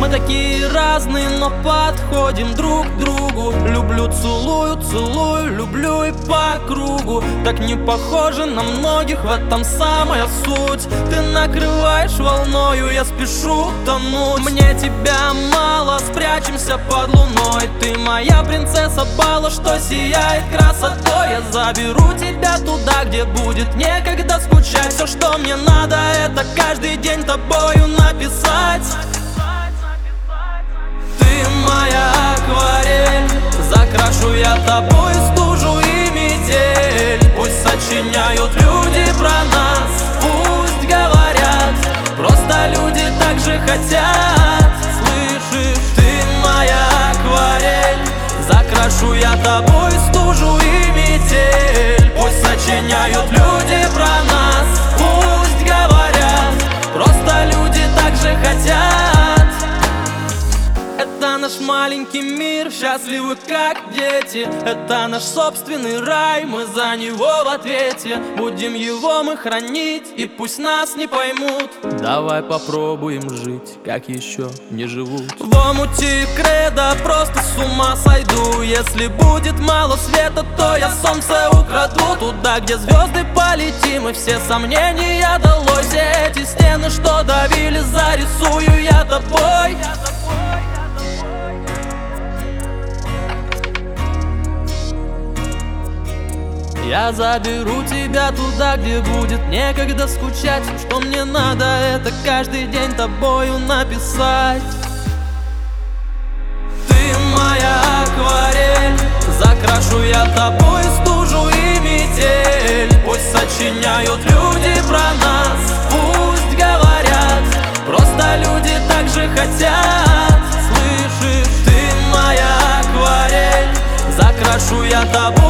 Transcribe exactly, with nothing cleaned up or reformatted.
Мы такие разные, но подходим друг к другу. Люблю, целую, целую, люблю и по кругу. Так не похоже на многих, в этом самая суть. Ты накрываешь волною, я спешу тонуть. Мне тебя мало, спрячемся под луной. Ты моя принцесса бала, что сияет красотой. Я заберу тебя туда, где будет некогда скучать. Все, что мне надо, это каждый день тобою написать. Ты моя акварель, закрашу я тобой стужу и метель. Пусть сочиняют люди про нас, пусть говорят, просто люди так же хотят. Слышишь, ты моя акварель, закрашу я тобой стужу и метель. Пусть сочиняют люди про нас, пусть говорят, просто люди так же хотят. Это наш маленький мир, счастливы как дети. Это наш собственный рай, мы за него в ответе. Будем его мы хранить, и пусть нас не поймут. Давай попробуем жить, как еще не живут. В омуте кредо просто с ума сойду. Если будет мало света, то я солнце украду. Туда, где звезды полетим, и все сомнения долой. Все эти стены, что давили, зарисую я тобой. Я заберу тебя туда, где будет некогда скучать. Все, что мне надо, это каждый день тобою написать. Ты моя акварель, закрашу я тобой стужу и метель. Пусть сочиняют люди про нас, пусть говорят, просто люди так же хотят. Слышишь, ты моя акварель, закрашу я тобой